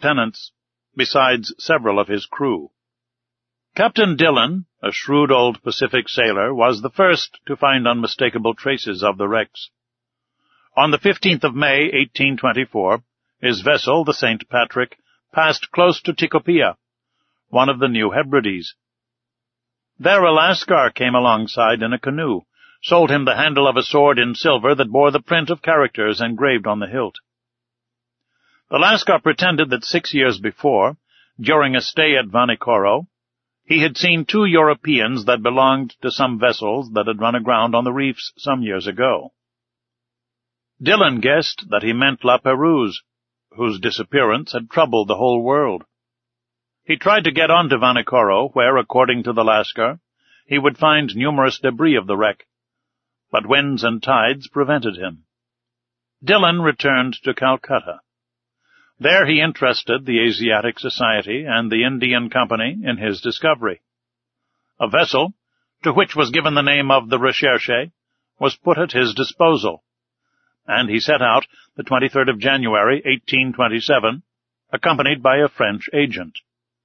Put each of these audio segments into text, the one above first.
lieutenants, besides several of his crew. Captain Dillon, a shrewd old Pacific sailor, was the first to find unmistakable traces of the wrecks. On the 15th of May, 1824, his vessel, the St. Patrick, passed close to Tikopia, one of the New Hebrides. There a Lascar came alongside in a canoe, sold him the handle of a sword in silver that bore the print of characters engraved on the hilt. The Lascar pretended that 6 years before, during a stay at Vanikoro, he had seen 2 Europeans that belonged to some vessels that had run aground on the reefs some years ago. Dillon guessed that he meant La Perouse, whose disappearance had troubled the whole world. He tried to get on to Vanikoro, where, according to the Lascar, he would find numerous debris of the wreck, but winds and tides prevented him. Dillon returned to Calcutta. There he interested the Asiatic Society and the Indian Company in his discovery. A vessel, to which was given the name of the Recherche, was put at his disposal, and he set out the 23rd of January, 1827, accompanied by a French agent.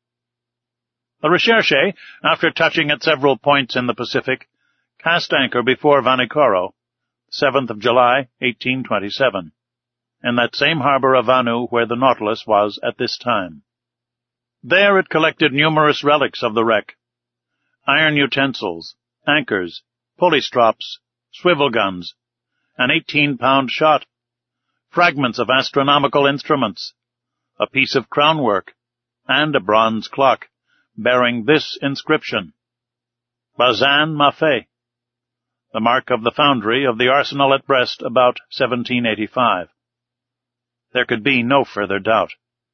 The Recherche, after touching at several points in the Pacific, cast anchor before Vanikoro, 7th of July, 1827, in that same harbor of Vanu where the Nautilus was at this time. There it collected numerous relics of the wreck: iron utensils, anchors, pulley strops, swivel guns, an 18-pound shot, fragments of astronomical instruments, a piece of crownwork, and a bronze clock, bearing this inscription: Bazin Maffei, the mark of the foundry of the arsenal at Brest about 1785. There could be no further doubt.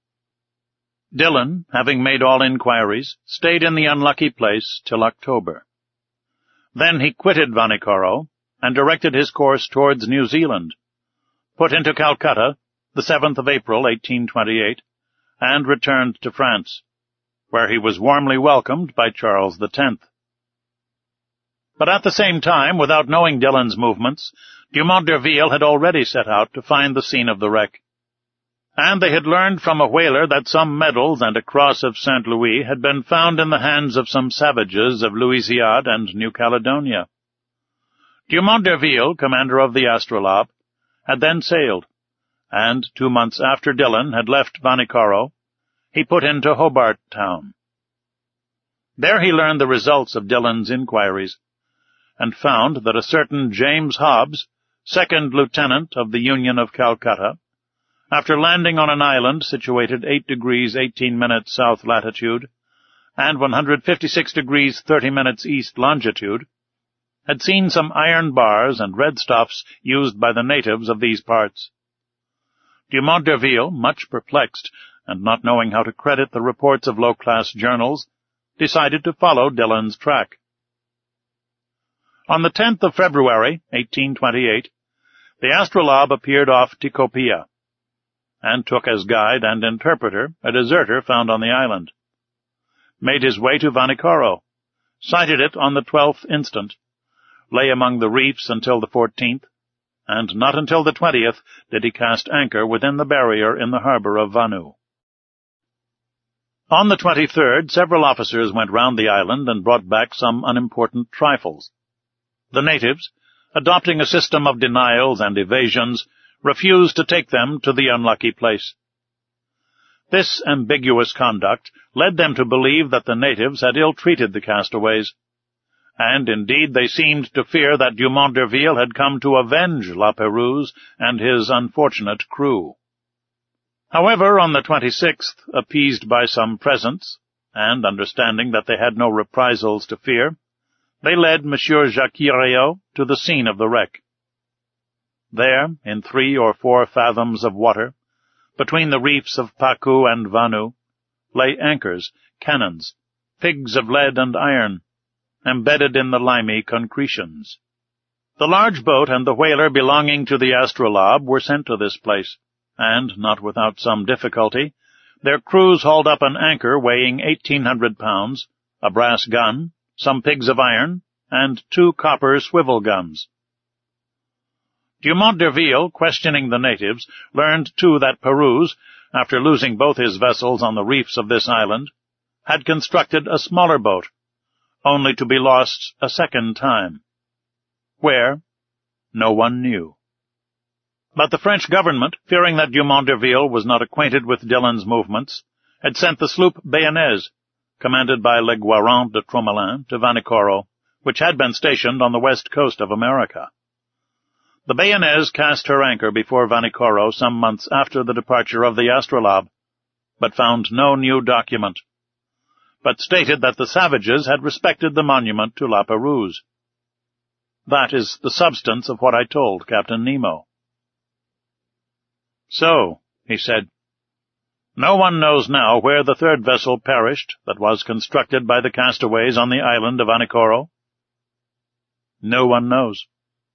Dillon, having made all inquiries, stayed in the unlucky place till October. Then he quitted Vanikoro and directed his course towards New Zealand, put into Calcutta the 7th of April, 1828, and returned to France, where he was warmly welcomed by Charles X. But at the same time, without knowing Dillon's movements, Dumont d'Urville had already set out to find the scene of the wreck, and they had learned from a whaler that some medals and a cross of St. Louis had been found in the hands of some savages of Louisiade and New Caledonia. Dumont d'Urville, commander of the Astrolabe, had then sailed, and 2 months after Dillon had left Vanikoro, he put into Hobart Town. There he learned the results of Dillon's inquiries, and found that a certain James Hobbs, 2nd lieutenant of the Union of Calcutta, after landing on an island situated 8 degrees 18 minutes south latitude and 156 degrees 30 minutes east longitude, had seen some iron bars and red stuffs used by the natives of these parts. Dumont d'Urville, much perplexed, and not knowing how to credit the reports of low-class journals, decided to follow Dillon's track. On the 10th of February, 1828, the Astrolabe appeared off Tikopia, and took as guide and interpreter a deserter found on the island, made his way to Vanikoro, sighted it on the 12th instant, lay among the reefs until the 14th, and not until the 20th did he cast anchor within the barrier in the harbor of Vanu. On the 23rd, several officers went round the island and brought back some unimportant trifles. The natives, adopting a system of denials and evasions, refused to take them to the unlucky place. This ambiguous conduct led them to believe that the natives had ill-treated the castaways, and indeed they seemed to fear that Dumont d'Urville had come to avenge La Perouse and his unfortunate crew. However, on the 26th, appeased by some presents, and understanding that they had no reprisals to fear, they led Monsieur Jacques-Réau to the scene of the wreck. There, in 3 or 4 fathoms of water, between the reefs of Pacu and Vanu, lay anchors, cannons, pigs of lead and iron, embedded in the limy concretions. The large boat and the whaler belonging to the Astrolabe were sent to this place, and, not without some difficulty, their crews hauled up an anchor weighing 1,800 pounds, a brass gun, some pigs of iron, and 2 copper swivel guns. Dumont d'Urville, questioning the natives, learned, too, that Perouse, after losing both his vessels on the reefs of this island, had constructed a smaller boat, only to be lost a second time. Where? No one knew. But the French government, fearing that Dumont d'Urville was not acquainted with Dillon's movements, had sent the sloop Bayonnaise, commanded by Le Guarant de Tromelin, to Vanikoro, which had been stationed on the west coast of America. The Bayonnaise cast her anchor before Vanikoro some months after the departure of the Astrolabe, but found no new document, but stated that the savages had respected the monument to La Pérouse. That is the substance of what I told Captain Nemo. "So," he said, "no one knows now where the third vessel perished that was constructed by the castaways on the island of Vanikoro?" "No one knows."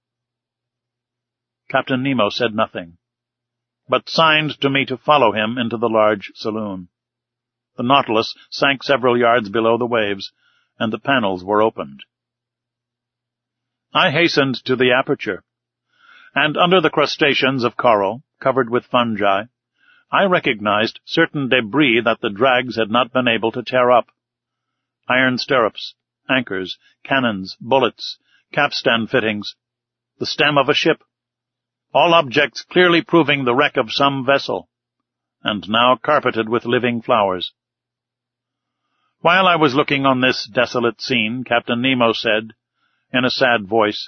Captain Nemo said nothing, but signed to me to follow him into the large saloon. The Nautilus sank several yards below the waves, and the panels were opened. I hastened to the aperture, and under the crustaceans of coral, covered with fungi, I recognized certain debris that the drags had not been able to tear up. Iron stirrups, anchors, cannons, bullets, capstan fittings, the stem of a ship, all objects clearly proving the wreck of some vessel, and now carpeted with living flowers. While I was looking on this desolate scene, Captain Nemo said, in a sad voice,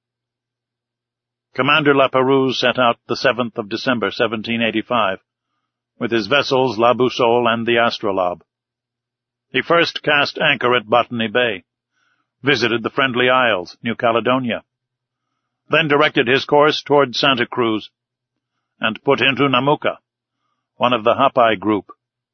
"Commander La Pérouse set out the 7th of December, 1785, with his vessels La Boussole and the Astrolabe. He first cast anchor at Botany Bay, visited the Friendly Isles, New Caledonia, then directed his course toward Santa Cruz, and put into Namuka, one of the Hapai group.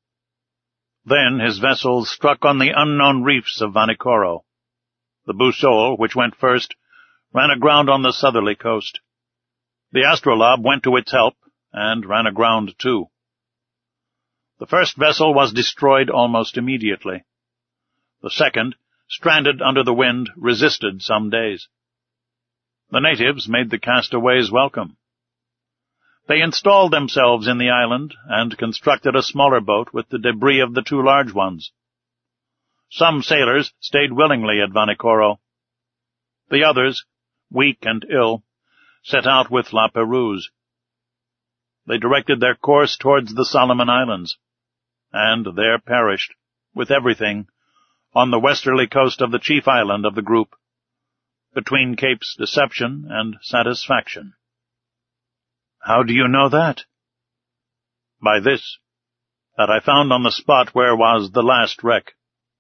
Then his vessels struck on the unknown reefs of Vanikoro. The Boussole, which went first, ran aground on the southerly coast. The Astrolabe went to its help, and ran aground too. The first vessel was destroyed almost immediately. The second, stranded under the wind, resisted some days. The natives made the castaways welcome. They installed themselves in the island and constructed a smaller boat with the debris of the two large ones. Some sailors stayed willingly at Vanikoro. The others, weak and ill, set out with La Pérouse. They directed their course towards the Solomon Islands, and there perished, with everything, on the westerly coast of the chief island of the group, between Capes Deception and Satisfaction." "How do you know that?" "By this, that I found on the spot where was the last wreck."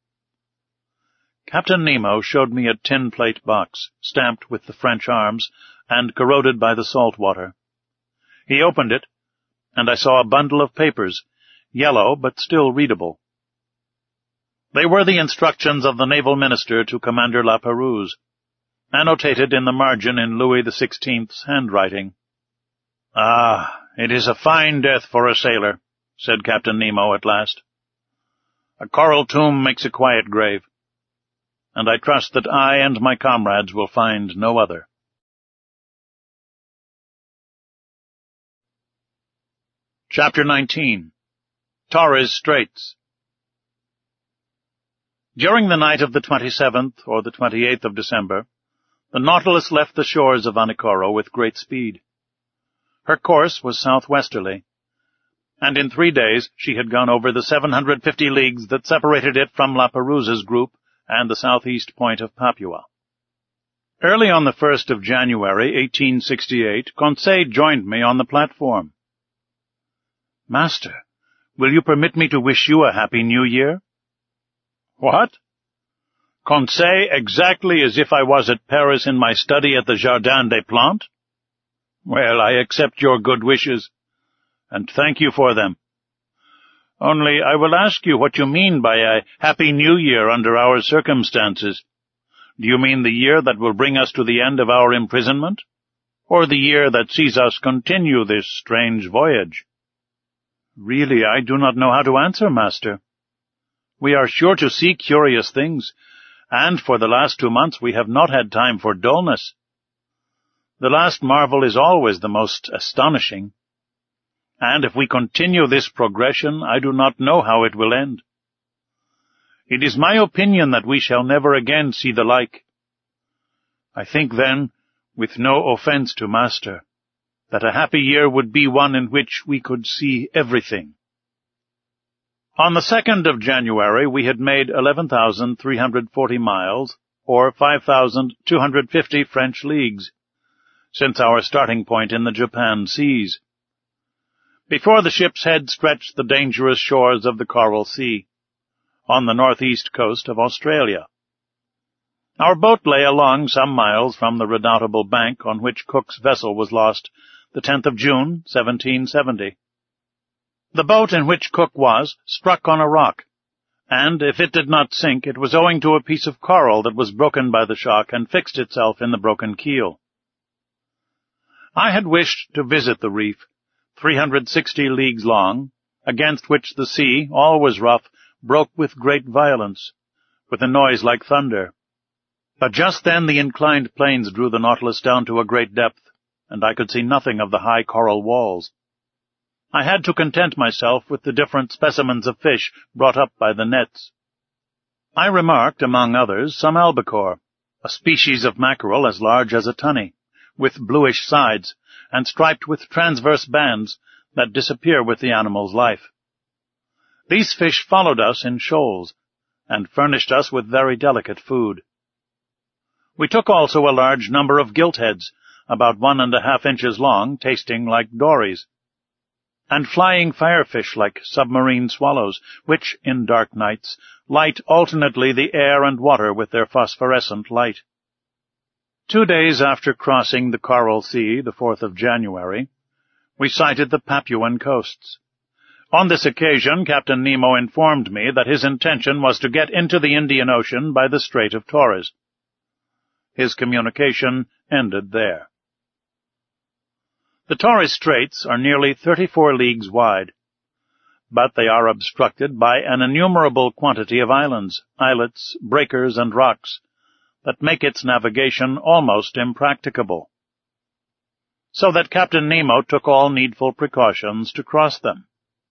Captain Nemo showed me a tin plate box, stamped with the French arms and corroded by the salt water. He opened it, and I saw a bundle of papers, yellow but still readable. They were the instructions of the naval minister to Commander La Pérouse, annotated in the margin in Louis XVI's handwriting. "Ah, it is a fine death for a sailor," said Captain Nemo at last. "A coral tomb makes a quiet grave, and I trust that I and my comrades will find no other." Chapter 19. Torres Straits. During the night of the 27th or the 28th of December, the Nautilus left the shores of Vanikoro with great speed. Her course was southwesterly, and in 3 days she had gone over the 750 leagues that separated it from La Pérouse's group and the southeast point of Papua. Early on the 1st of January, 1868, Conseil joined me on the platform. "Master, will you permit me to wish you a Happy New Year?" "What? Conseil, exactly as if I was at Paris in my study at the Jardin des Plantes? Well, I accept your good wishes, and thank you for them. Only I will ask you what you mean by a Happy New Year under our circumstances. Do you mean the year that will bring us to the end of our imprisonment, or the year that sees us continue this strange voyage?" "Really, I do not know how to answer, Master. We are sure to see curious things, and for the last 2 months we have not had time for dullness. The last marvel is always the most astonishing, and if we continue this progression, I do not know how it will end. It is my opinion that we shall never again see the like. I think then, with no offence to Master, that a happy year would be one in which we could see everything. On the 2nd of January we had made 11,340 miles, or 5,250 French leagues, since our starting point in the Japan seas. Before the ship's head stretched the dangerous shores of the Coral Sea, on the northeast coast of Australia. Our boat lay along some miles from the redoubtable bank on which Cook's vessel was lost, the 10th of June, 1770. The boat in which Cook was struck on a rock, and if it did not sink, it was owing to a piece of coral that was broken by the shock and fixed itself in the broken keel. I had wished to visit the reef, 360 leagues long, against which the sea, always rough, broke with great violence, with a noise like thunder. But just then the inclined planes drew the Nautilus down to a great depth, and I could see nothing of the high coral walls. I had to content myself with the different specimens of fish brought up by the nets. I remarked, among others, some albacore, a species of mackerel as large as a tunny, with bluish sides, and striped with transverse bands that disappear with the animal's life. These fish followed us in shoals, and furnished us with very delicate food. We took also a large number of giltheads, about 1½ inches long, tasting like dories, and flying firefish like submarine swallows, which, in dark nights, light alternately the air and water with their phosphorescent light. 2 days after crossing the Coral Sea, the 4th of January, we sighted the Papuan coasts. On this occasion, Captain Nemo informed me that his intention was to get into the Indian Ocean by the Strait of Torres. His communication ended there. The Torres Straits are nearly 34 leagues wide, but they are obstructed by an innumerable quantity of islands, islets, breakers, and rocks that make its navigation almost impracticable, so that Captain Nemo took all needful precautions to cross them.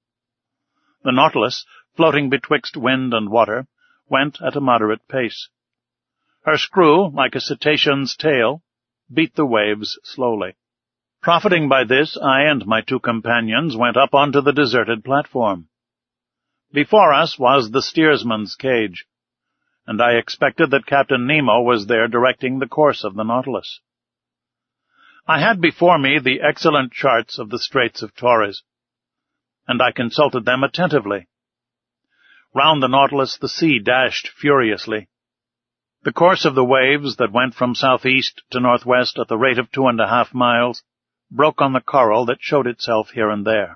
The Nautilus, floating betwixt wind and water, went at a moderate pace. Her screw, like a cetacean's tail, beat the waves slowly. Profiting by this, I and my 2 companions went up onto the deserted platform. Before us was the steersman's cage, and I expected that Captain Nemo was there directing the course of the Nautilus. I had before me the excellent charts of the Straits of Torres, and I consulted them attentively. Round the Nautilus the sea dashed furiously. The course of the waves that went from southeast to northwest at the rate of 2½ miles broke on the coral that showed itself here and there.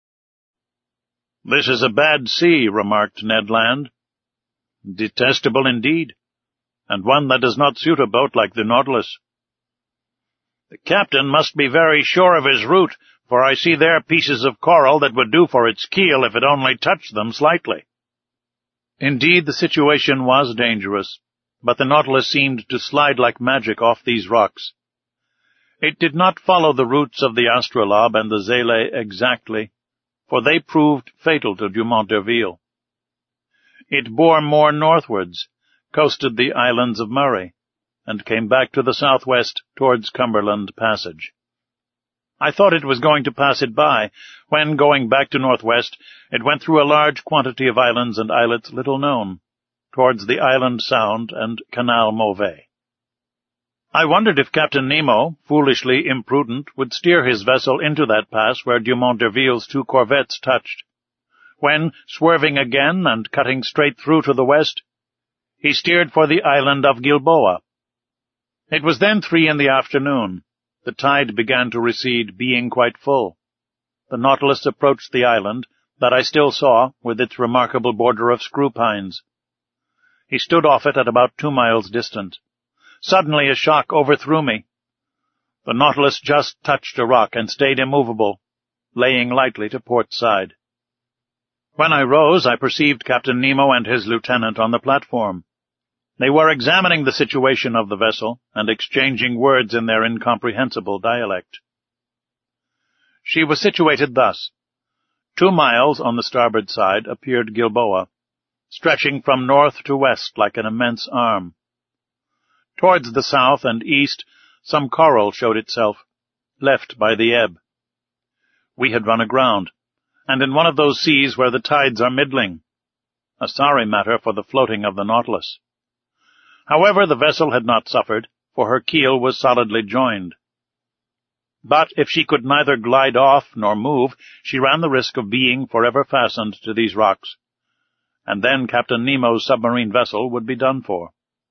"This is a bad sea," remarked Ned Land. "Detestable indeed, and one that does not suit a boat like the Nautilus." "The captain must be very sure of his route, for I see there pieces of coral that would do for its keel if it only touched them slightly." Indeed, the situation was dangerous, but the Nautilus seemed to slide like magic off these rocks. It did not follow the routes of the Astrolabe and the Zélé exactly, for they proved fatal to Dumont d'Urville. It bore more northwards, coasted the islands of Murray, and came back to the southwest towards Cumberland Passage. I thought it was going to pass it by, when, going back to northwest, it went through a large quantity of islands and islets little known, towards the Island Sound and Canal Mauvais. I wondered if Captain Nemo, foolishly imprudent, would steer his vessel into that pass where Dumont d'Urville's 2 corvettes touched, when, swerving again and cutting straight through to the west, he steered for the island of Gilboa. It was then 3 in the afternoon. The tide began to recede, being quite full. The Nautilus approached the island, that I still saw, with its remarkable border of screw pines. He stood off it at about 2 miles distant. Suddenly a shock overthrew me. The Nautilus just touched a rock and stayed immovable, laying lightly to port side. When I rose, I perceived Captain Nemo and his lieutenant on the platform. They were examining the situation of the vessel and exchanging words in their incomprehensible dialect. She was situated thus. 2 miles on the starboard side appeared Gilboa, stretching from north to west like an immense arm. Towards the south and east some coral showed itself, left by the ebb. We had run aground, and in one of those seas where the tides are middling, a sorry matter for the floating of the Nautilus. However, the vessel had not suffered, for her keel was solidly joined. But if she could neither glide off nor move, she ran the risk of being forever fastened to these rocks, and then Captain Nemo's submarine vessel would be done for.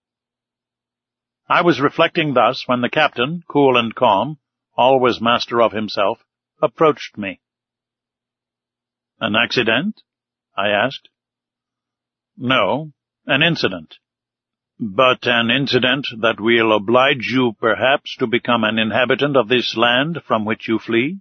I was reflecting thus when the captain, cool and calm, always master of himself, approached me. "An accident?" I asked. "No, an incident. But an incident that will oblige you, perhaps, to become an inhabitant of this land from which you flee?"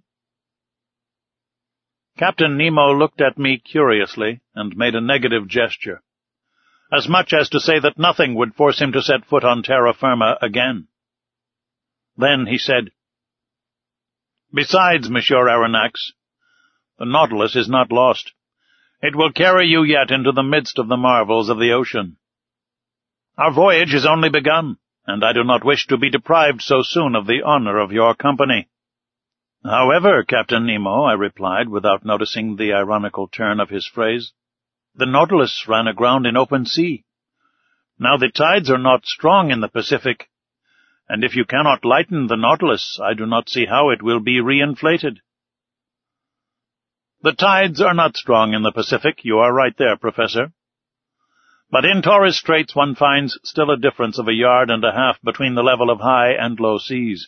Captain Nemo looked at me curiously and made a negative gesture, as much as to say that nothing would force him to set foot on terra firma again. Then he said, "Besides, Monsieur Aronnax, the Nautilus is not lost. It will carry you yet into the midst of the marvels of the ocean. Our voyage is only begun, and I do not wish to be deprived so soon of the honor of your company." "However, Captain Nemo," I replied, without noticing the ironical turn of his phrase, "the Nautilus ran aground in open sea. Now the tides are not strong in the Pacific, and if you cannot lighten the Nautilus, I do not see how it will be reinflated." "The tides are not strong in the Pacific. You are right there, Professor. But in Torres Straits one finds still a difference of 1.5 yards between the level of high and low seas.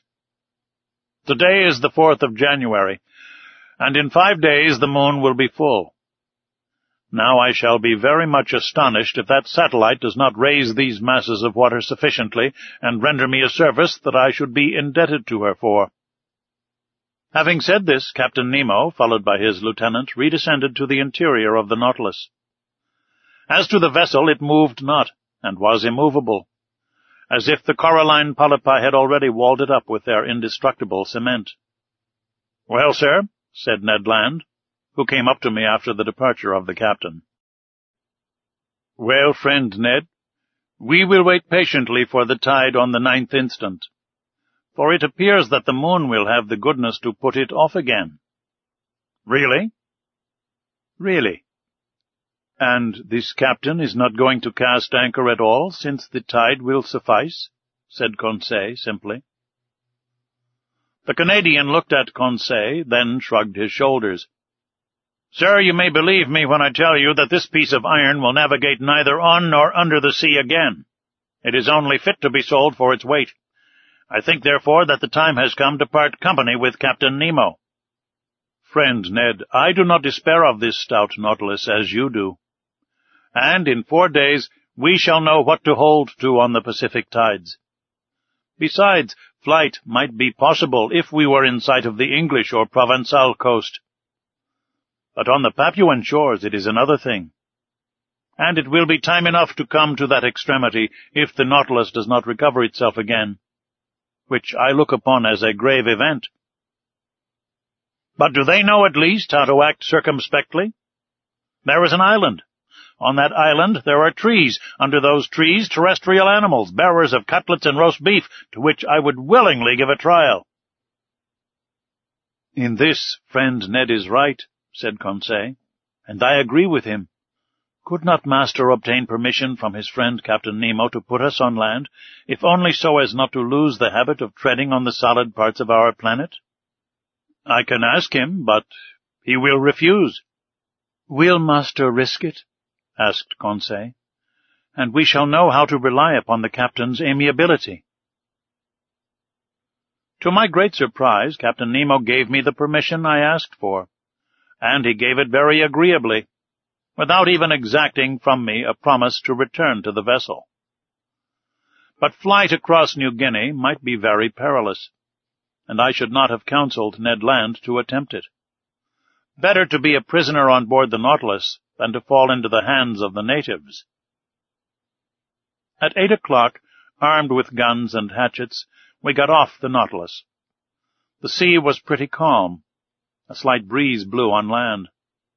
Today is the 4th of January, and in 5 days the moon will be full. Now I shall be very much astonished if that satellite does not raise these masses of water sufficiently and render me a service that I should be indebted to her for." Having said this, Captain Nemo, followed by his lieutenant, redescended to the interior of the Nautilus. As to the vessel, it moved not, and was immovable, as if the coralline polypi had already walled it up with their indestructible cement. "Well, sir," said Ned Land, who came up to me after the departure of the captain. "Well, friend Ned, we will wait patiently for the tide on the 9th instant, for it appears that the moon will have the goodness to put it off again." "Really?" "Really. And this captain is not going to cast anchor at all, since the tide will suffice?" said Conseil simply. The Canadian looked at Conseil, then shrugged his shoulders. "Sir, you may believe me when I tell you that this piece of iron will navigate neither on nor under the sea again. It is only fit to be sold for its weight. I think, therefore, that the time has come to part company with Captain Nemo." "Friend Ned, I do not despair of this stout Nautilus as you do. And in 4 days we shall know what to hold to on the Pacific tides. Besides, flight might be possible if we were in sight of the English or Provençal coast. But on the Papuan shores it is another thing. And it will be time enough to come to that extremity if the Nautilus does not recover itself again, which I look upon as a grave event." "But do they know at least how to act circumspectly? There is an island. On that island there are trees. Under those trees terrestrial animals, bearers of cutlets and roast beef, to which I would willingly give a trial." "In this, friend Ned is right," said Conseil, "and I agree with him. Could not master obtain permission from his friend Captain Nemo to put us on land, if only so as not to lose the habit of treading on the solid parts of our planet?" "I can ask him, but he will refuse." "Will master risk it?" asked Conseil, "and we shall know how to rely upon the captain's amiability." To my great surprise, Captain Nemo gave me the permission I asked for, and he gave it very agreeably, without even exacting from me a promise to return to the vessel. But flight across New Guinea might be very perilous, and I should not have counseled Ned Land to attempt it. Better to be a prisoner on board the Nautilus than to fall into the hands of the natives. At 8 o'clock, armed with guns and hatchets, we got off the Nautilus. The sea was pretty calm. A slight breeze blew on land.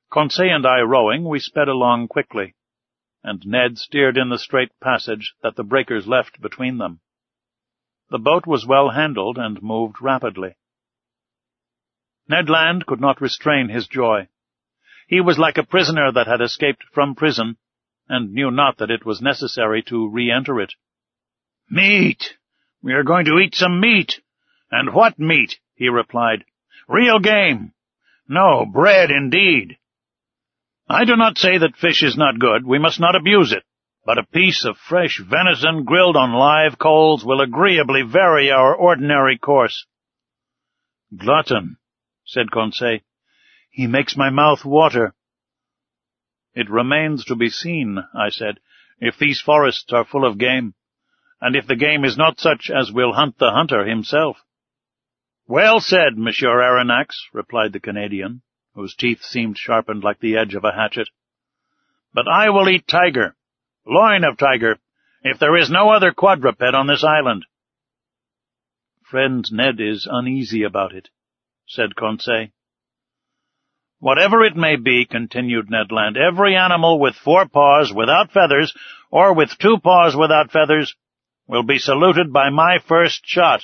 Conseil and I rowing, we sped along quickly, and Ned steered in the straight passage that the breakers left between them. The boat was well handled and moved rapidly. Ned Land could not restrain his joy. He was like a prisoner that had escaped from prison, and knew not that it was necessary to re-enter it. "Meat! We are going to eat some meat! And what meat?" he replied. "Real game! No, bread indeed! I do not say that fish is not good, we must not abuse it, but a piece of fresh venison grilled on live coals will agreeably vary our ordinary course." "Glutton," said Conseil. "He makes my mouth water." "It remains to be seen," I said, "if these forests are full of game, and if the game is not such as will hunt the hunter himself." "Well said, Monsieur Aronnax," replied the Canadian, whose teeth seemed sharpened like the edge of a hatchet. "But I will eat tiger, loin of tiger, if there is no other quadruped on this island." "Friend Ned is uneasy about it," said Conseil. "Whatever it may be," continued Ned Land, "every animal with 4 paws without feathers, or with 2 paws without feathers, will be saluted by my first shot."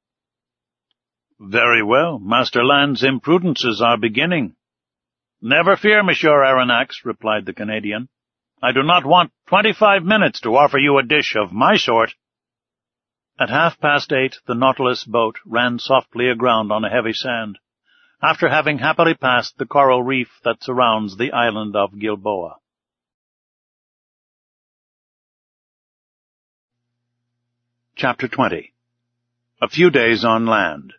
"Very well, Master Land's imprudences are beginning." "Never fear, Monsieur Aronnax," replied the Canadian. "I do not want 25 minutes to offer you a dish of my sort." At 8:30, the Nautilus boat ran softly aground on a heavy sand, after having happily passed the coral reef that surrounds the island of Gilboa. Chapter 20. A few days on land.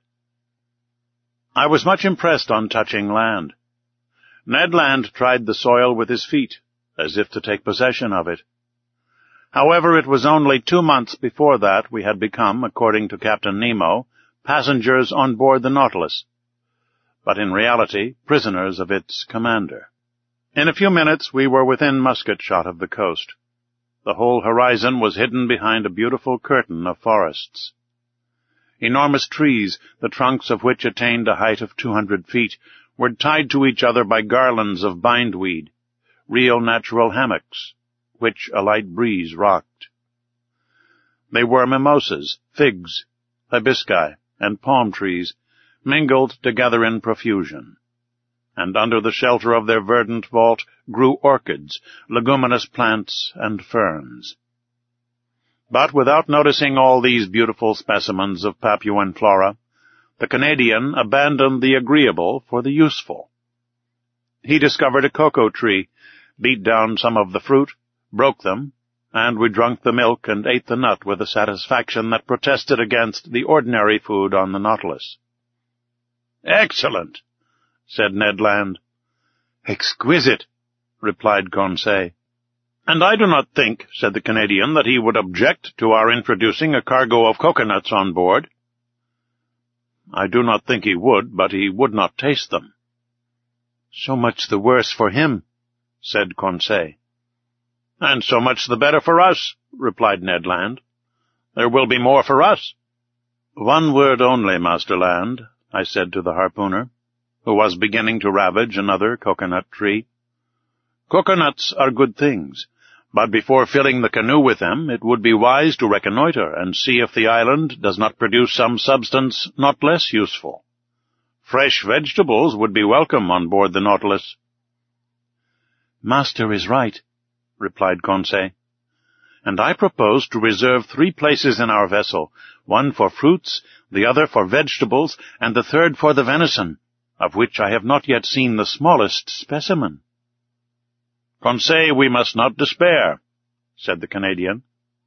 I was much impressed on touching land. Ned Land tried the soil with his feet, as if to take possession of it. However, it was only 2 months before that we had become, according to Captain Nemo, passengers on board the Nautilus, but in reality prisoners of its commander. In a few minutes we were within musket shot of the coast. The whole horizon was hidden behind a beautiful curtain of forests. Enormous trees, the trunks of which attained a height of 200 feet, were tied to each other by garlands of bindweed, real natural hammocks, which a light breeze rocked. They were mimosas, figs, hibisci, and palm trees, mingled together in profusion, and under the shelter of their verdant vault grew orchids, leguminous plants, and ferns. But without noticing all these beautiful specimens of Papuan flora, the Canadian abandoned the agreeable for the useful. He discovered a cocoa tree, beat down some of the fruit, broke them, and we drank the milk and ate the nut with a satisfaction that protested against the ordinary food on the Nautilus. "Excellent," said Ned Land. "Exquisite," replied Conseil. "And I do not think," said the Canadian, "that he would object to our introducing a cargo of coconuts on board." "I do not think he would, but he would not taste them." "So much the worse for him," said Conseil. "And so much the better for us," replied Ned Land. "There will be more for us." "One word only, Master Land," I said to the harpooner, who was beginning to ravage another coconut tree. "Coconuts are good things, but before filling the canoe with them, it would be wise to reconnoiter and see if the island does not produce some substance not less useful. Fresh vegetables would be welcome on board the Nautilus." "Master is right," replied Conseil, "and I propose to reserve 3 places in our vessel, one for fruits, the other for vegetables, and the third for the venison, of which I have not yet seen the smallest specimen." "Conseil, we must not despair," said the Canadian.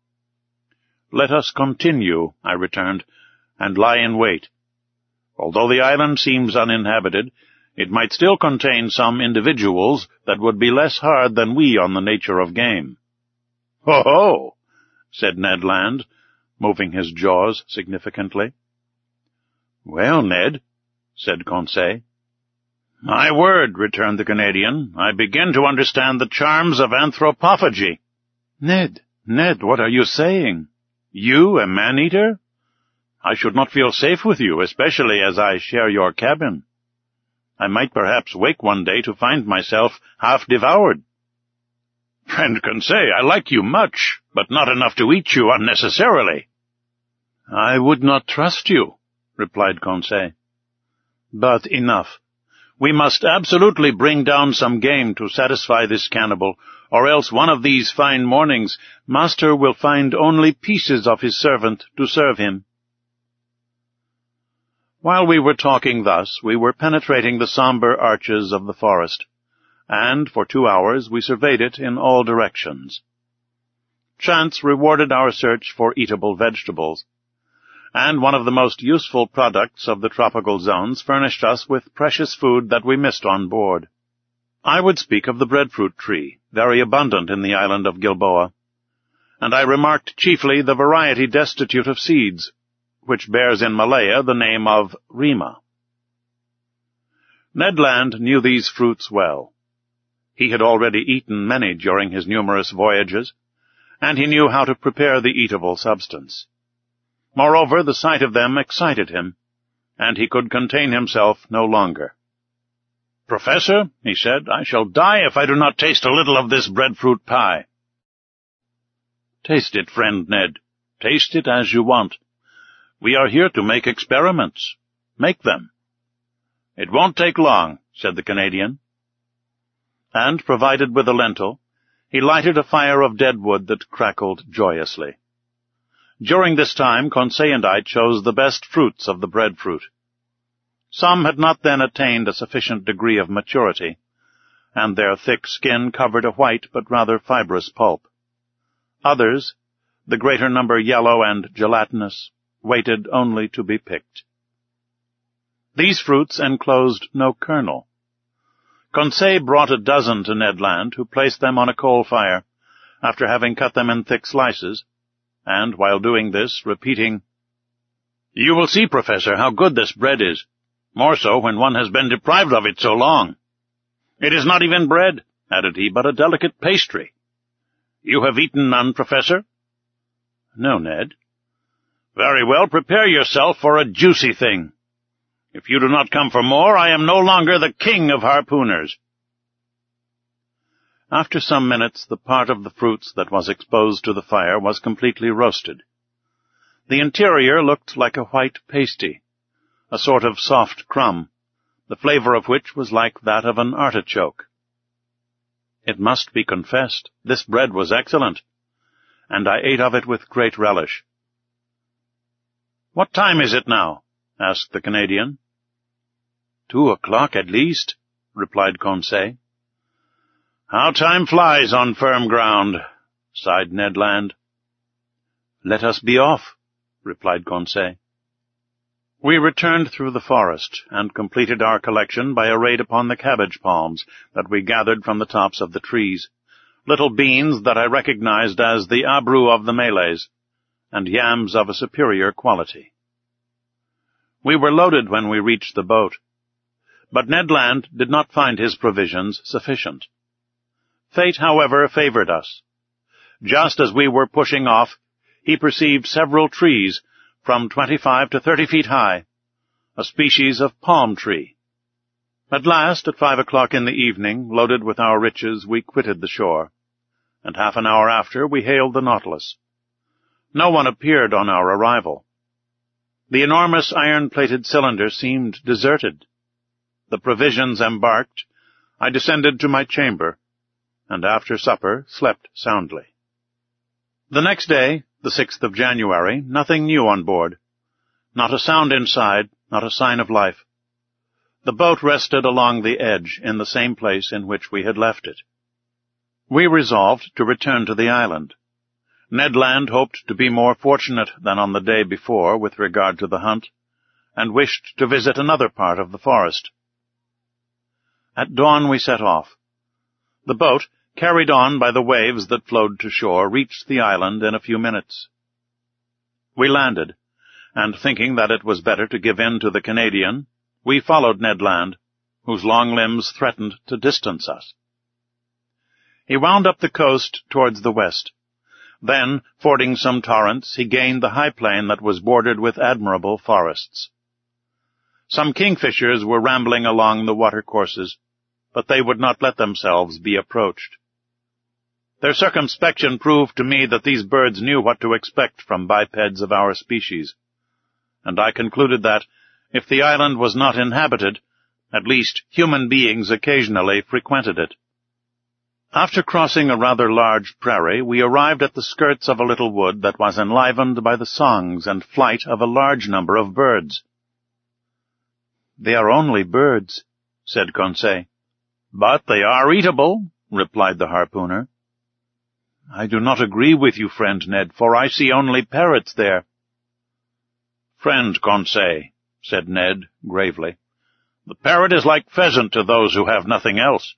"Let us continue," I returned, "and lie in wait. Although the island seems uninhabited, it might still contain some individuals that would be less hard than we on the nature of game." "Ho, ho!" said Ned Land, moving his jaws significantly. "Well, Ned," said Conseil. "My word," returned the Canadian, "I begin to understand the charms of anthropophagy." Ned, what are you saying? You, a man-eater? I should not feel safe with you, especially as I share your cabin." I might perhaps wake one day to find myself half devoured." "Friend Conseil, I like you much, but not enough to eat you unnecessarily." "I would not trust you," replied Conseil. "But enough. We must absolutely bring down some game to satisfy this cannibal, or else one of these fine mornings master will find only pieces of his servant to serve him." While we were talking thus, we were penetrating the sombre arches of the forest, and for 2 hours we surveyed it in all directions. Chance rewarded our search for eatable vegetables, and one of the most useful products of the tropical zones furnished us with precious food that we missed on board. I would speak of the breadfruit tree, very abundant in the island of Gilboa, and I remarked chiefly the variety destitute of seeds, which bears in Malaya the name of rima. Ned Land knew these fruits well. He had already eaten many during his numerous voyages, and he knew how to prepare the eatable substance. Moreover, the sight of them excited him, and he could contain himself no longer. "Professor," he said, "I shall die if I do not taste a little of this breadfruit pie." "Taste it, friend Ned. Taste it as you want. We are here to make experiments. Make them." "It won't take long," said the Canadian. And, provided with a lentil, he lighted a fire of dead wood that crackled joyously. During this time, Conseil and I chose the best fruits of the breadfruit. Some had not then attained a sufficient degree of maturity, and their thick skin covered a white but rather fibrous pulp. Others, the greater number yellow and gelatinous, waited only to be picked. These fruits enclosed no kernel. Conseil brought a dozen to Ned Land, who placed them on a coal fire, after having cut them in thick slices, and, while doing this, repeating, "You will see, Professor, how good this bread is, more so when one has been deprived of it so long. It is not even bread," added he, "but a delicate pastry. You have eaten none, Professor?" "No, Ned." "Very well, prepare yourself for a juicy thing. If you do not come for more, I am no longer the king of harpooners." After some minutes, the part of the fruits that was exposed to the fire was completely roasted. The interior looked like a white pasty, a sort of soft crumb, the flavor of which was like that of an artichoke. It must be confessed, this bread was excellent, and I ate of it with great relish. "What time is it now?" asked the Canadian. 2 o'clock at least," replied Conseil. "How time flies on firm ground," sighed Ned Land. "Let us be off," replied Conseil. We returned through the forest, and completed our collection by a raid upon the cabbage palms that we gathered from the tops of the trees, little beans that I recognized as the abru of the Malays, and yams of a superior quality. We were loaded when we reached the boat, but Ned Land did not find his provisions sufficient. Fate, however, favored us. Just as we were pushing off, he perceived several trees from 25 to 30 feet high, a species of palm tree. At last, at 5 o'clock in the evening, loaded with our riches, we quitted the shore, and half an hour after we hailed the Nautilus. No one appeared on our arrival. The enormous iron-plated cylinder seemed deserted. The provisions embarked, I descended to my chamber, and after supper slept soundly. The next day, the 6th of January, nothing new on board. Not a sound inside, not a sign of life. The boat rested along the edge in the same place in which we had left it. We resolved to return to the island. Ned Land hoped to be more fortunate than on the day before with regard to the hunt, and wished to visit another part of the forest. At dawn we set off. The boat, carried on by the waves that flowed to shore, reached the island in a few minutes. We landed, and thinking that it was better to give in to the Canadian, we followed Ned Land, whose long limbs threatened to distance us. He wound up the coast towards the west. Then, fording some torrents, he gained the high plain that was bordered with admirable forests. Some kingfishers were rambling along the watercourses, but they would not let themselves be approached. Their circumspection proved to me that these birds knew what to expect from bipeds of our species, and I concluded that, if the island was not inhabited, at least human beings occasionally frequented it. After crossing a rather large prairie, we arrived at the skirts of a little wood that was enlivened by the songs and flight of a large number of birds. "They are only birds," said Conseil. "But they are eatable," replied the harpooner. "I do not agree with you, friend Ned, for I see only parrots there." "Friend Conseil," said Ned gravely, "the parrot is like pheasant to those who have nothing else."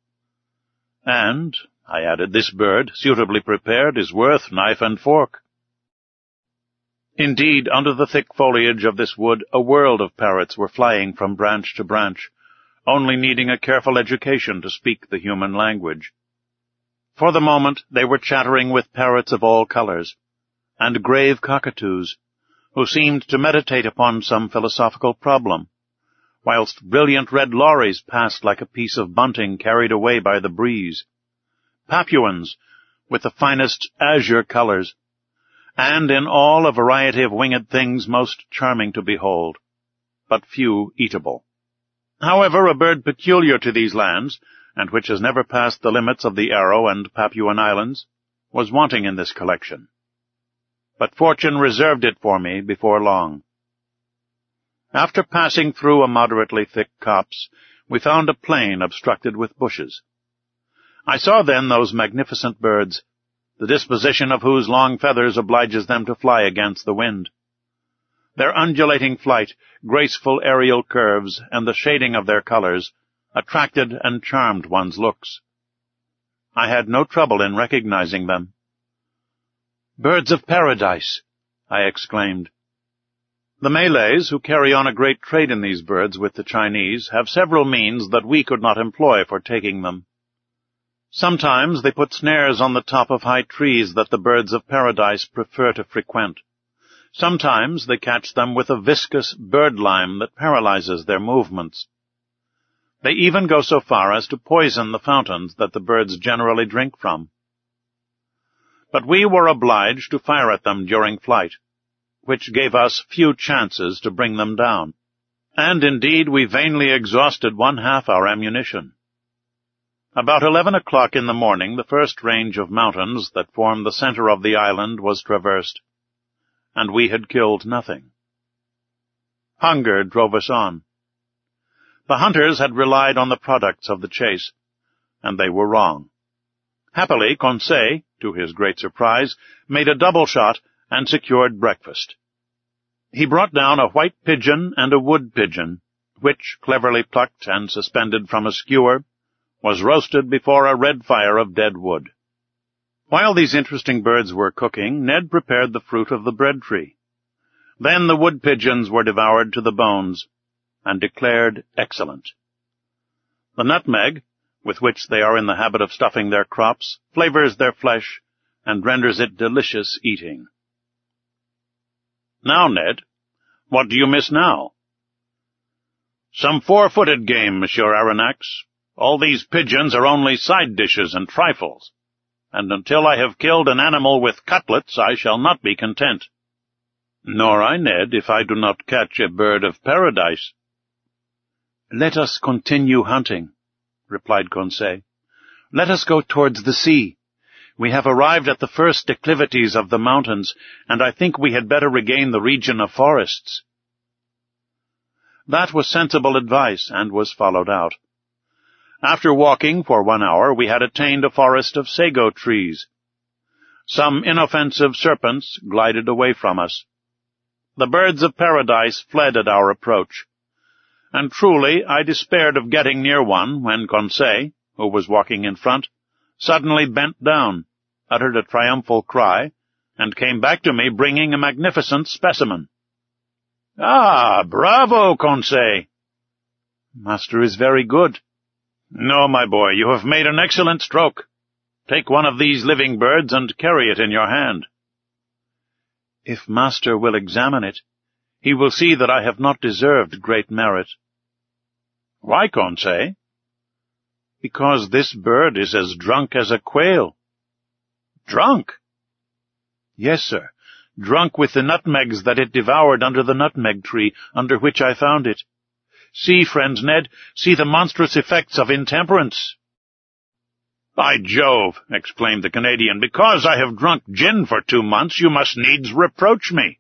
"And," I added, "this bird, suitably prepared, is worth knife and fork." Indeed, under the thick foliage of this wood, a world of parrots were flying from branch to branch, only needing a careful education to speak the human language. For the moment they were chattering with parrots of all colors, and grave cockatoos, who seemed to meditate upon some philosophical problem, whilst brilliant red lories passed like a piece of bunting carried away by the breeze, Papuans with the finest azure colors, and in all a variety of winged things most charming to behold, but few eatable. However, a bird peculiar to these lands, and which has never passed the limits of the Aru and Papuan Islands, was wanting in this collection. But fortune reserved it for me before long. After passing through a moderately thick copse, we found a plain obstructed with bushes. I saw then those magnificent birds, the disposition of whose long feathers obliges them to fly against the wind. Their undulating flight, graceful aerial curves, and the shading of their colors attracted and charmed one's looks. I had no trouble in recognizing them. "Birds of paradise!" I exclaimed. The Malays, who carry on a great trade in these birds with the Chinese, have several means that we could not employ for taking them. Sometimes they put snares on the top of high trees that the birds of paradise prefer to frequent. Sometimes they catch them with a viscous bird-lime that paralyzes their movements. They even go so far as to poison the fountains that the birds generally drink from. But we were obliged to fire at them during flight, which gave us few chances to bring them down, and indeed we vainly exhausted 1/2 our ammunition. About 11 o'clock in the morning the first range of mountains that formed the center of the island was traversed, and we had killed nothing. Hunger drove us on. The hunters had relied on the products of the chase, and they were wrong. Happily, Conseil, to his great surprise, made a double shot and secured breakfast. He brought down a white pigeon and a wood pigeon, which, cleverly plucked and suspended from a skewer, was roasted before a red fire of dead wood. While these interesting birds were cooking, Ned prepared the fruit of the bread tree. Then the wood pigeons were devoured to the bones, and declared excellent. The nutmeg, with which they are in the habit of stuffing their crops, flavors their flesh, and renders it delicious eating. "Now, Ned, what do you miss now?" "Some 4-footed game, Monsieur Aronnax. All these pigeons are only side dishes and trifles, and until I have killed an animal with cutlets I shall not be content." "Nor I, Ned, if I do not catch a bird of paradise." "Let us continue hunting," replied Conseil. "Let us go towards the sea. We have arrived at the first declivities of the mountains, and I think we had better regain the region of forests." That was sensible advice, and was followed out. After walking for 1 hour, we had attained a forest of sago trees. Some inoffensive serpents glided away from us. The birds of paradise fled at our approach, and truly I despaired of getting near one when Conseil, who was walking in front, suddenly bent down, uttered a triumphal cry, and came back to me bringing a magnificent specimen. "Ah, bravo, Conseil!" "Master is very good." "No, my boy, you have made an excellent stroke. Take one of these living birds and carry it in your hand." "If master will examine it, he will see that I have not deserved great merit." "Why, Conseil?" "Because this bird is as drunk as a quail." "Drunk?" "Yes, sir, drunk with the nutmegs that it devoured under the nutmeg tree under which I found it. See, friend Ned, see the monstrous effects of intemperance." "By Jove," exclaimed the Canadian, "because I have drunk gin for 2 months, you must needs reproach me."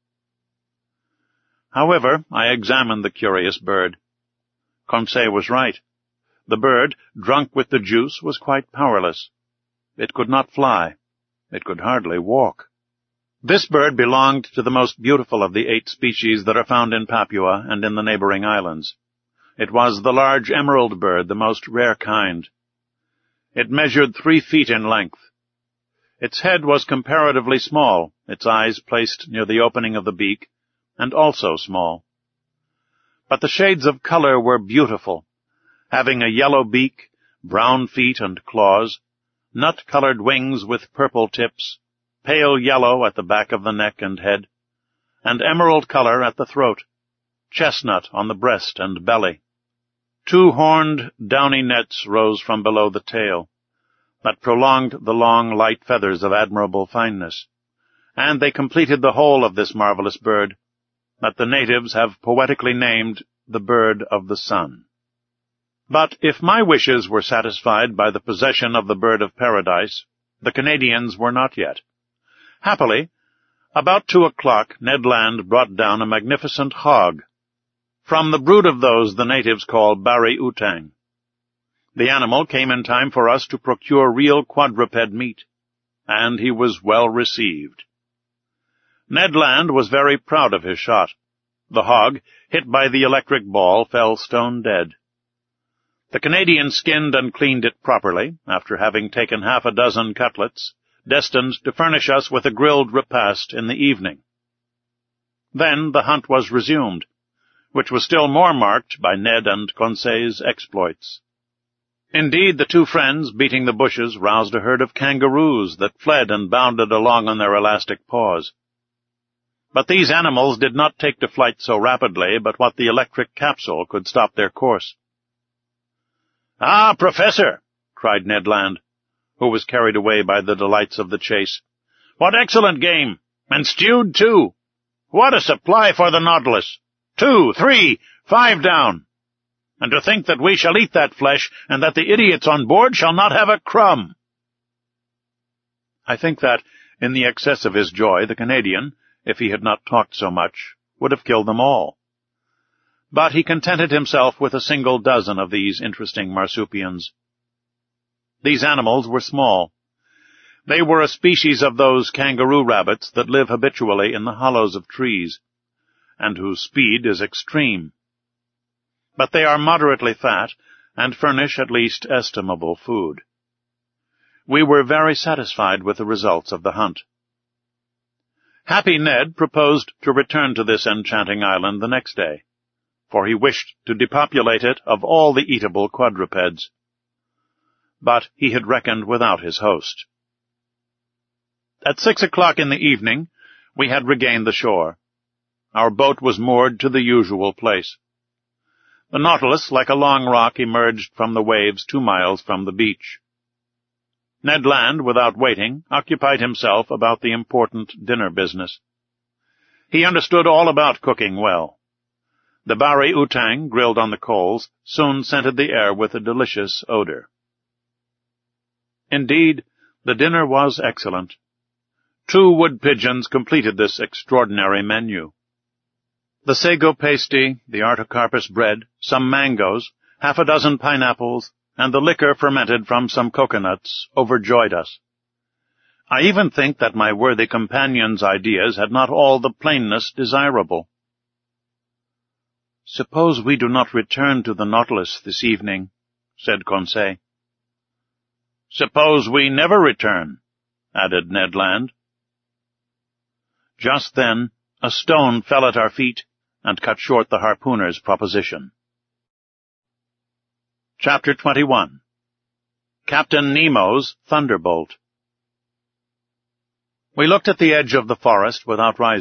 However, I examined the curious bird. Conseil was right. The bird, drunk with the juice, was quite powerless. It could not fly. It could hardly walk. This bird belonged to the most beautiful of the 8 species that are found in Papua and in the neighboring islands. It was the large emerald bird, the most rare kind. It measured 3 feet in length. Its head was comparatively small, its eyes placed near the opening of the beak, and also small. But the shades of color were beautiful, having a yellow beak, brown feet and claws, nut-colored wings with purple tips, pale yellow at the back of the neck and head, and emerald color at the throat, chestnut on the breast and belly. 2 horned, downy nets rose from below the tail, that prolonged the long, light feathers of admirable fineness, and they completed the whole of this marvelous bird, that the natives have poetically named the Bird of the Sun. But if my wishes were satisfied by the possession of the bird of paradise, the Canadians were not yet. Happily, about 2 o'clock, Ned Land brought down a magnificent hog, from the brood of those the natives call bari-utang. The animal came in time for us to procure real quadruped meat, and he was well received. Ned Land was very proud of his shot. The hog, hit by the electric ball, fell stone dead. The Canadian skinned and cleaned it properly, after having taken 6 cutlets, destined to furnish us with a grilled repast in the evening. Then the hunt was resumed, which was still more marked by Ned and Conseil's exploits. Indeed, the 2 friends, beating the bushes, roused a herd of kangaroos that fled and bounded along on their elastic paws. But these animals did not take to flight so rapidly but what the electric capsule could stop their course. "Ah, Professor!" cried Ned Land, who was carried away by the delights of the chase. "What excellent game! And stewed, too! What a supply for the Nautilus! 2, 3, 5 down! And to think that we shall eat that flesh, and that the idiots on board shall not have a crumb!" I think that, in the excess of his joy, the Canadian, if he had not talked so much, would have killed them all. But he contented himself with a single dozen of these interesting marsupials. These animals were small. They were a species of those kangaroo rabbits that live habitually in the hollows of trees, and whose speed is extreme. But they are moderately fat, and furnish at least estimable food. We were very satisfied with the results of the hunt. Happy Ned proposed to return to this enchanting island the next day, for he wished to depopulate it of all the eatable quadrupeds. But he had reckoned without his host. At 6 o'clock in the evening, we had regained the shore. Our boat was moored to the usual place. The Nautilus, like a long rock, emerged from the waves 2 miles from the beach. Ned Land, without waiting, occupied himself about the important dinner business. He understood all about cooking well. The bari-utang, grilled on the coals, soon scented the air with a delicious odor. Indeed, the dinner was excellent. 2 wood-pigeons completed this extraordinary menu. The sago pasty, the artocarpus bread, some mangoes, 6 pineapples, and the liquor fermented from some coconuts overjoyed us. I even think that my worthy companion's ideas had not all the plainness desirable. "Suppose we do not return to the Nautilus this evening," said Conseil. "Suppose we never return," added Ned Land. Just then, a stone fell at our feet and cut short the harpooner's proposition. Chapter 21. Captain Nemo's Thunderbolt. We looked at the edge of the forest without rising,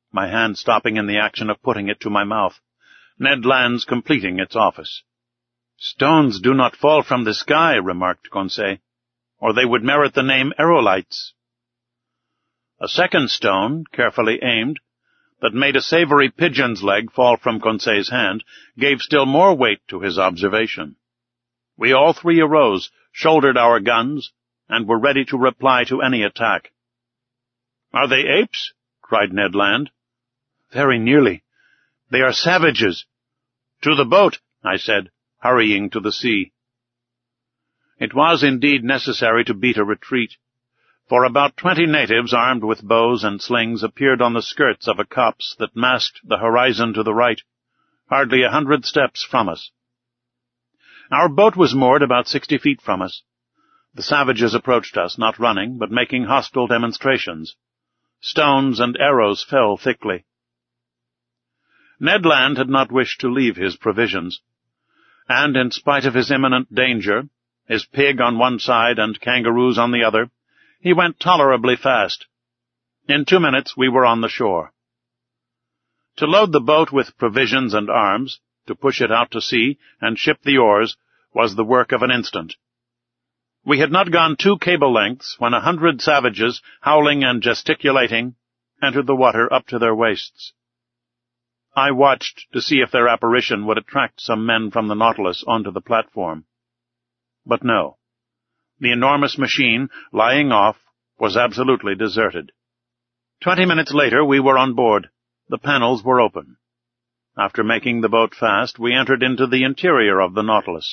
my hand stopping in the action of putting it to my mouth, Ned Land's completing its office. "Stones do not fall from the sky," remarked Conseil, "or they would merit the name aerolites." A second stone, carefully aimed, that made a savory pigeon's leg fall from Conseil's hand, gave still more weight to his observation. We all three arose, shouldered our guns, and were ready to reply to any attack. "Are they apes?" cried Ned Land. "Very nearly. They are savages." "To the boat," I said, hurrying to the sea. It was indeed necessary to beat a retreat, for about 20 natives armed with bows and slings appeared on the skirts of a copse that masked the horizon to the right, hardly 100 steps from us. Our boat was moored about 60 feet from us. The savages approached us, not running, but making hostile demonstrations. Stones and arrows fell thickly. Ned Land had not wished to leave his provisions, and in spite of his imminent danger, his pig on one side and kangaroos on the other, he went tolerably fast. In 2 minutes we were on the shore. To load the boat with provisions and arms, to push it out to sea and ship the oars, was the work of an instant. We had not gone 2 cable lengths when 100 savages, howling and gesticulating, entered the water up to their waists. I watched to see if their apparition would attract some men from the Nautilus onto the platform. But no. The enormous machine, lying off, was absolutely deserted. 20 minutes later we were on board. The panels were open. After making the boat fast, we entered into the interior of the Nautilus.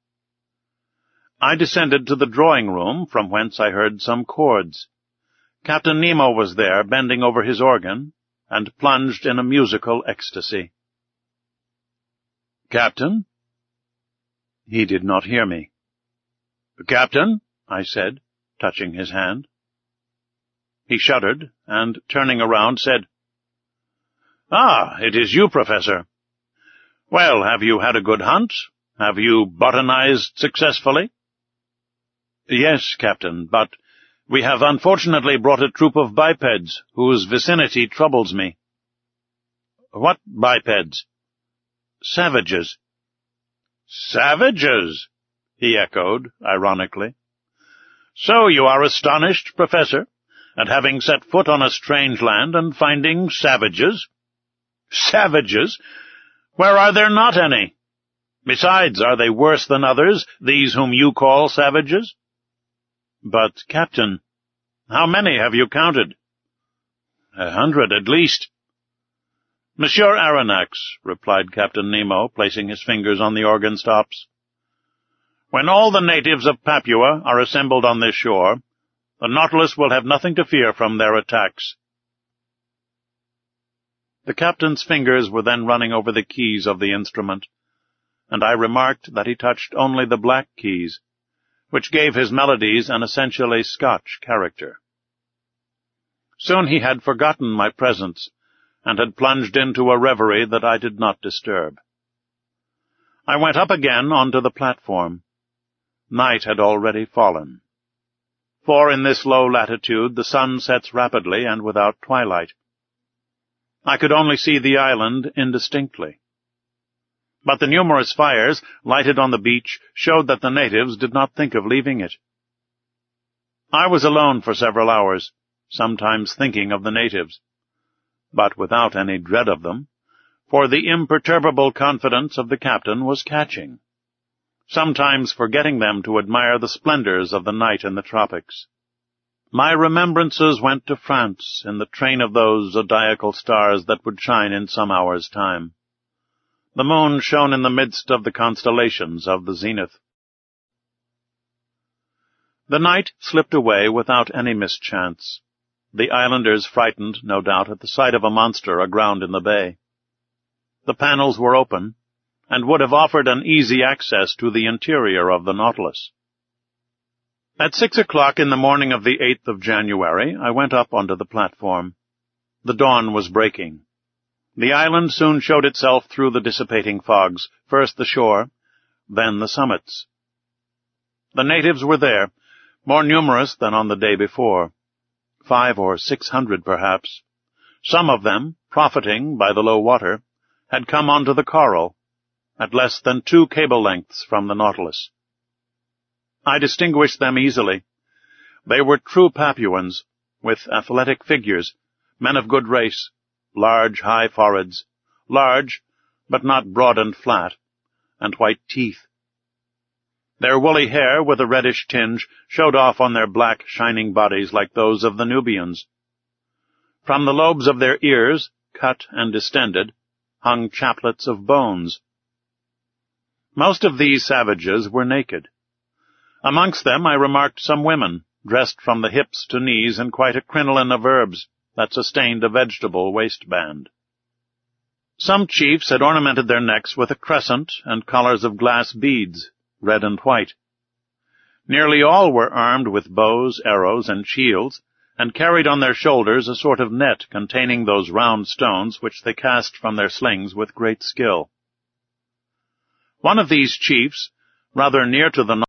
I descended to the drawing-room, from whence I heard some chords. Captain Nemo was there, bending over his organ, and plunged in a musical ecstasy. "Captain?" He did not hear me. "Captain?" I said, touching his hand. He shuddered, and, turning around, said, "Ah, it is you, Professor. Well, have you had a good hunt? Have you botanized successfully?" "Yes, Captain, but we have unfortunately brought a troop of bipeds, whose vicinity troubles me." "What bipeds?" "Savages." "Savages?" he echoed, ironically. "So you are astonished, Professor, at having set foot on a strange land and finding savages?" "Savages? Where are there not any? Besides, are they worse than others, these whom you call savages?" "But, Captain, how many have you counted?" 100 at least." "Monsieur Aronnax," replied Captain Nemo, placing his fingers on the organ stops, "when all the natives of Papua are assembled on this shore, the Nautilus will have nothing to fear from their attacks." The captain's fingers were then running over the keys of the instrument, and I remarked that he touched only the black keys, which gave his melodies an essentially Scotch character. Soon he had forgotten my presence, and had plunged into a reverie that I did not disturb. I went up again onto the platform. Night had already fallen, for in this low latitude the sun sets rapidly and without twilight. I could only see the island indistinctly, but the numerous fires lighted on the beach showed that the natives did not think of leaving it. I was alone for several hours, sometimes thinking of the natives, but without any dread of them, for the imperturbable confidence of the captain was catching, sometimes forgetting them to admire the splendors of the night in the tropics. My remembrances went to France in the train of those zodiacal stars that would shine in some hours' time. The moon shone in the midst of the constellations of the zenith. The night slipped away without any mischance, the islanders frightened, no doubt, at the sight of a monster aground in the bay. The panels were open, and would have offered an easy access to the interior of the Nautilus. At 6 o'clock in the morning of the 8th of January, I went up onto the platform. The dawn was breaking. The island soon showed itself through the dissipating fogs, first the shore, then the summits. The natives were there, more numerous than on the day before, 500 or 600 perhaps, Some of them, profiting by the low water, had come onto the coral, at less than 2 cable lengths from the Nautilus. I distinguished them easily. They were true Papuans, with athletic figures, men of good race, large, high foreheads, large, but not broad and flat, and white teeth. Their woolly hair, with a reddish tinge, showed off on their black, shining bodies like those of the Nubians. From the lobes of their ears, cut and distended, hung chaplets of bones. Most of these savages were naked. Amongst them I remarked some women, dressed from the hips to knees in quite a crinoline of herbs that sustained a vegetable waistband. Some chiefs had ornamented their necks with a crescent and collars of glass beads, red and white. Nearly all were armed with bows, arrows, and shields, and carried on their shoulders a sort of net containing those round stones which they cast from their slings with great skill. One of these chiefs, rather near to the